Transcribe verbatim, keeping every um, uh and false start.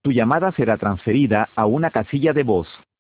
Tu llamada será transferida a una casilla de voz.